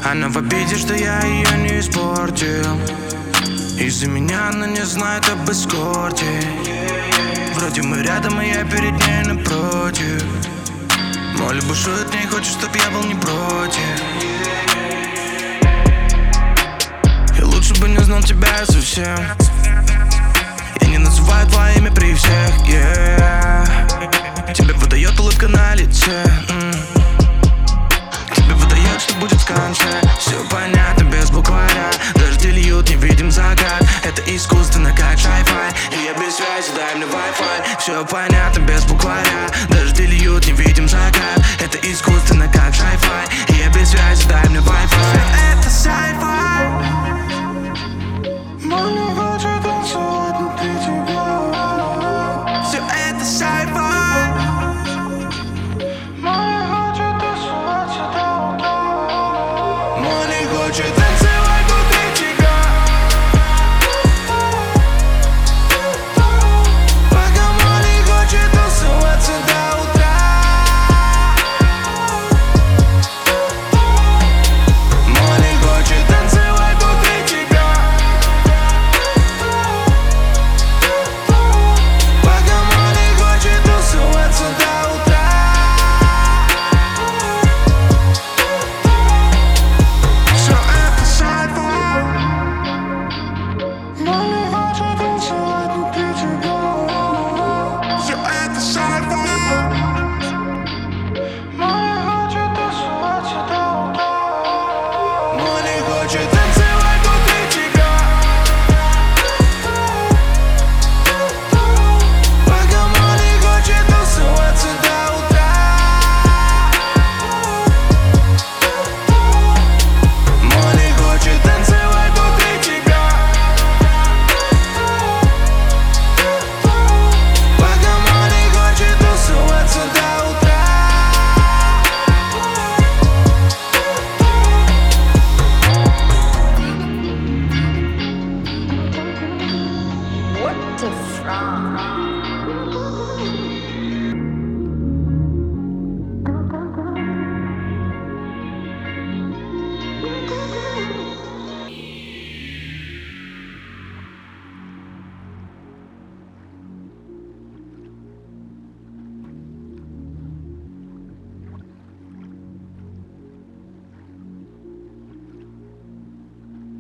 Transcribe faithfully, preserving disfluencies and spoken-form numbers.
Она в обиде, что я ее не испортил. Из-за меня она не знает об эскорте. Вроде мы рядом, и я перед ней напротив. Молли бушует, не хочет, чтоб я был не против. И лучше бы не знал тебя совсем. Я не называю твое имя при всех, yeah. Тебе выдает улыбка на лице, mm. Тебе выдает, что будет в конце. Все понятно без букваря. Дожди льют, не видим закат. Это искусственно, как шай-фай. И я без связи, дай мне Wi-Fi. Все понятно без букваря. Дожди льют, не видим закат. Это искусственно, как шай-фай. И я без связи, дай мне Wi-Fi. Это sci-fi. Молли хочет танцевать внутри тебя. Все это sci-fi. Молли хочет танцевать сюда. Молли хочет танцевать.